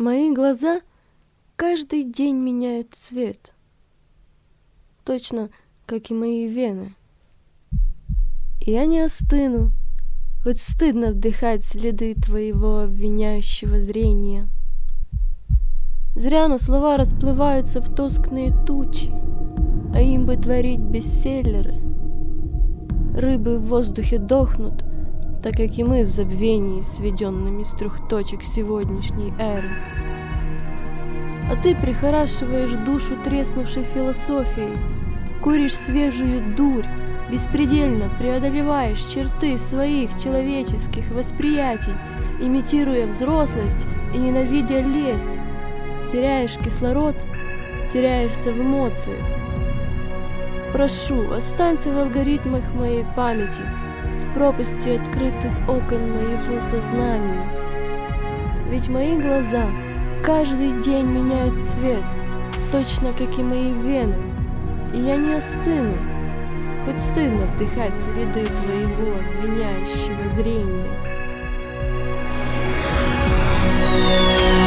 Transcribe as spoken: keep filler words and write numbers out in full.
Мои глаза каждый день меняют цвет, точно как и мои вены. И я не остыну, хоть стыдно вдыхать следы твоего обвиняющего зрения. Зря, но слова расплываются в тоскные тучи, а им бы творить бестселлеры. Рыбы в воздухе дохнут, так как и мы в забвении, сведенными с трех точек сегодняшней эры. А ты прихорашиваешь душу треснувшей философией, куришь свежую дурь, беспредельно преодолеваешь черты своих человеческих восприятий, имитируя взрослость и ненавидя лесть. Теряешь кислород, теряешься в эмоциях. Прошу, останься в алгоритмах моей памяти, в пропасти открытых окон моего сознания. Ведь мои глаза каждый день меняют цвет, точно как и мои вены, и я не остыну, хоть стыдно вдыхать следы твоего обвиняющего зрения.